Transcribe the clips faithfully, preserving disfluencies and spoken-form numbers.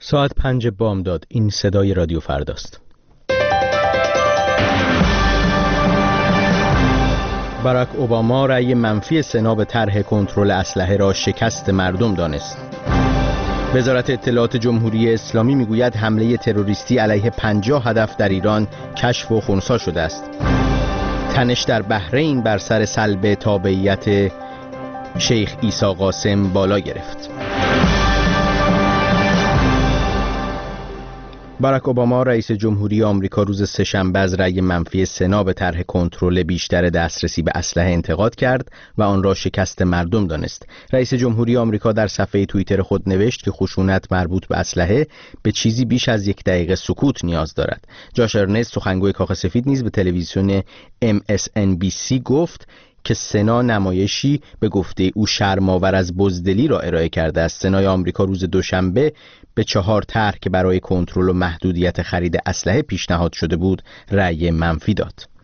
ساعت پنج بامداد. این صدای رادیو فرداست. باراک اوباما رأی منفی سنا به طرح کنترل اسلحه را شکست مردم دانست. وزارت اطلاعات جمهوری اسلامی میگوید حمله تروریستی علیه پنجاه هدف در ایران کشف و خنثی شده است. تنش در بحرین بر سر سلب تابعیت شیخ عیسی قاسم بالا گرفت. باراک اوباما رئیس جمهوری آمریکا روز سه‌شنبه از رأی منفی سنا به طرح کنترل بیشتر دسترسی به اسلحه انتقاد کرد و آن را شکست مردم دانست. رئیس جمهوری آمریکا در صفحه توییتر خود نوشت که خشونت مربوط به اسلحه به چیزی بیش از یک دقیقه سکوت نیاز دارد. جاش ارنست، سخنگوی کاخ سفید، نیز به تلویزیون ام اس ان بی سی گفت که سنا نمایشی به گفته او شرم‌آور از بزدلی را ارائه کرده است. سنای آمریکا روز دوشنبه به چهار طرح که برای کنترل و محدودیت خرید اسلحه پیشنهاد شده بود رأی منفی داد.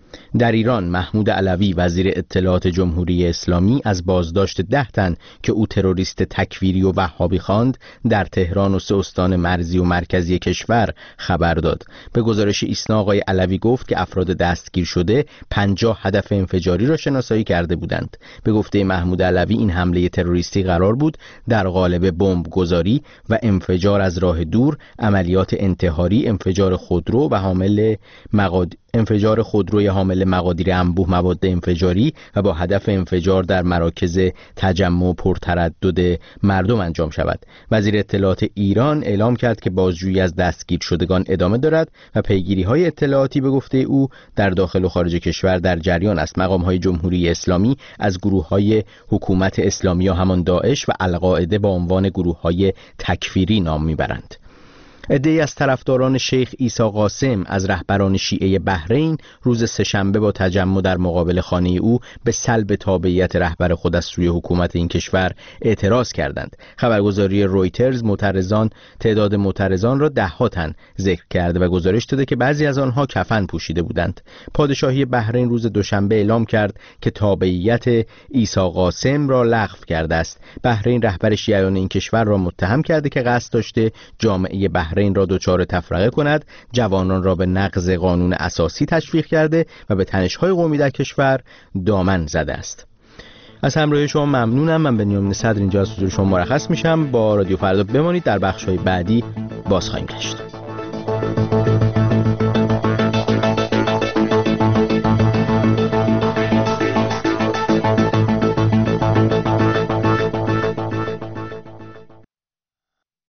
در ایران محمود علوی وزیر اطلاعات جمهوری اسلامی از بازداشت ده تن که او تروریست تکفیری و وهابی خواند در تهران و سه استان مرزی و مرکزی کشور خبر داد. به گزارش ایسنا آقای علوی گفت که افراد دستگیر شده پنجاه هدف انفجاری را شناسایی کرده بودند. به گفته محمود علوی این حمله تروریستی قرار بود در قالب بمب گذاری و انفجار از راه دور، عملیات انتحاری، انفجار خودرو و حامل مقاد انفجار خودروی حامل مقادیر انبوه مواد انفجاری و با هدف انفجار در مراکز تجمع پرتردد مردم انجام شود. وزیر اطلاعات ایران اعلام کرد که بازجویی از دستگیر شدگان ادامه دارد و پیگیری‌های اطلاعاتی به گفته او در داخل و خارج کشور در جریان است. مقام‌های جمهوری اسلامی از گروه‌های حکومت اسلامی یا همان داعش و القاعده با عنوان گروه‌های تکفیری نام میبرند. عده‌ای از طرفداران شیخ عیسی قاسم از رهبران شیعه بحرین روز سه‌شنبه با تجمع در مقابل خانه او به سلب تابعیت رهبر خود از سوی حکومت این کشور اعتراض کردند. خبرگزاری رویترز معترضان تعداد معترضان را ده‌ها تن ذکر کرده و گزارش داده که بعضی از آنها کفن پوشیده بودند. پادشاهی بحرین روز دوشنبه اعلام کرد که تابعیت عیسی قاسم را لغو کرده است. بحرین رهبر شیعیان این کشور را متهم کرده که قصد داشته جامعه بحرین این را دچار تفرقه کند، جوانان را به نقض قانون اساسی تشویق کرده و به تنش‌های قومی در کشور دامن زده است. از همراهی شما ممنونم. من بنیامین صدر اینجا از حضور شما مرخص میشم. با رادیو فردا بمانید. در بخش‌های بعدی باز خواهیم گشت.